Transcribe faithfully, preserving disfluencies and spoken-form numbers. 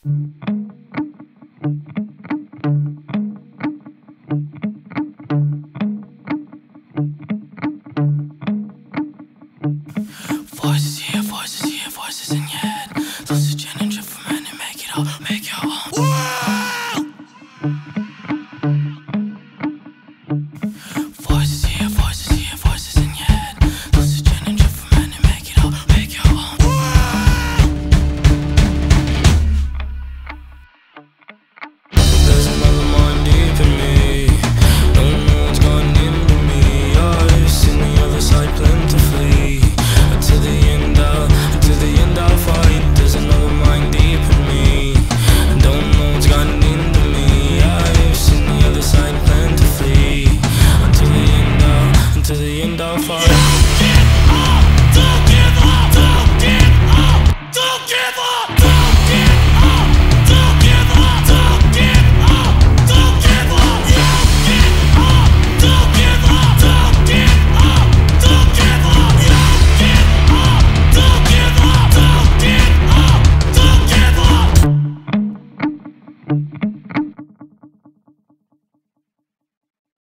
Voices here, voices here, voices in your head. Lost your gin and drip for men and make it all, make your own. Whoa!